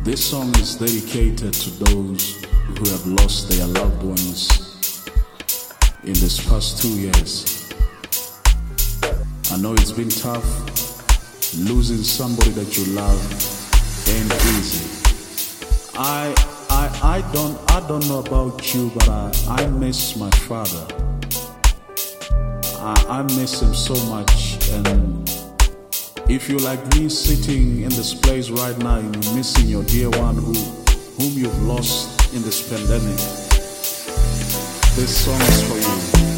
This song is dedicated to those who have lost their loved ones in this past 2 years. I know it's been tough. Losing somebody that you love ain't easy. I don't know about you, but I miss my father. I miss him so much, and if you're like me sitting in this place right now and you're missing your dear one whom you've lost in this pandemic, this song is for you.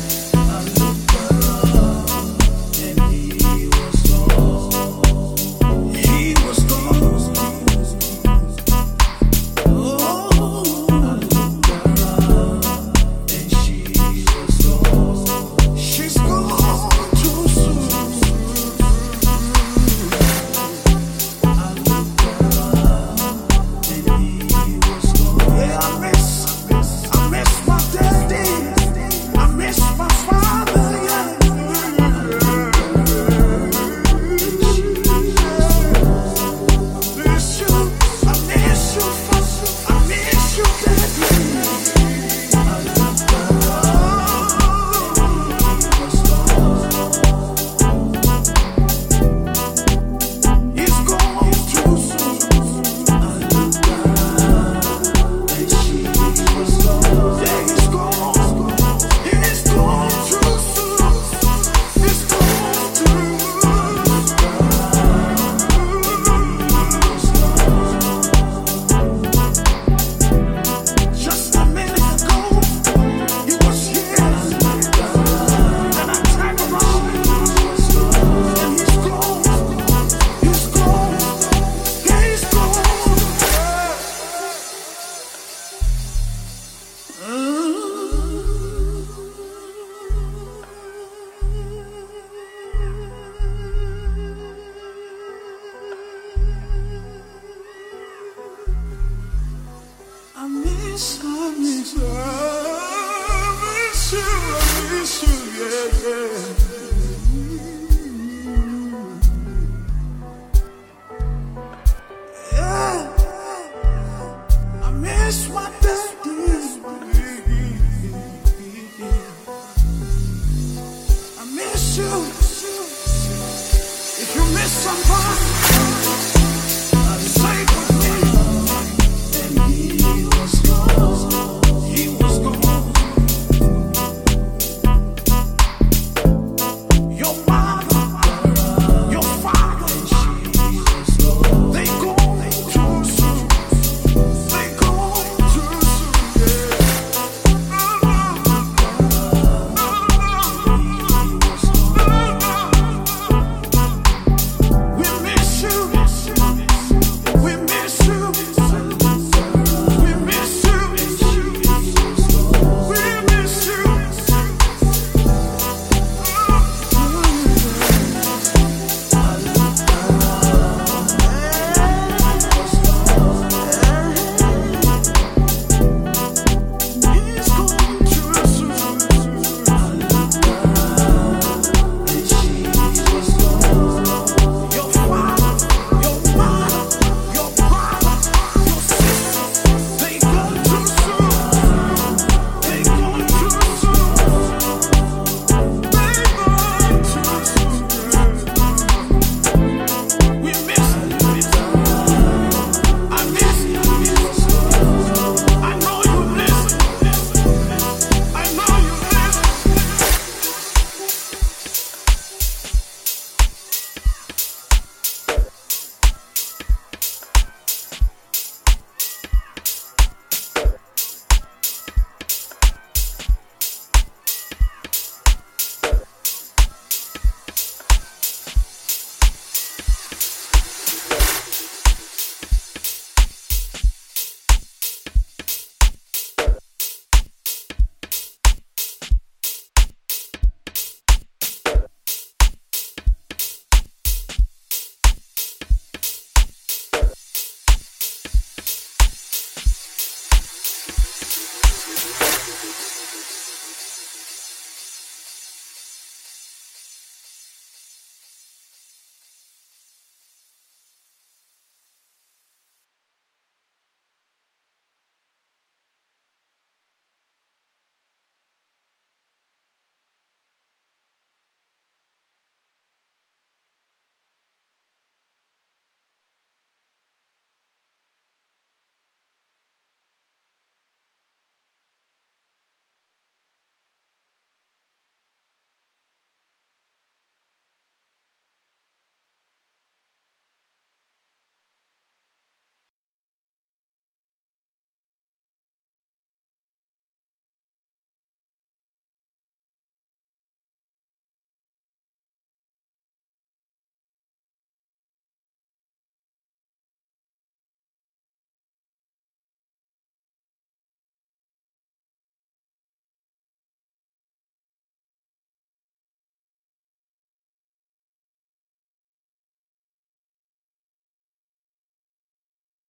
I miss you, yeah. Yeah, I miss my daddy. I miss you. If you miss somebody,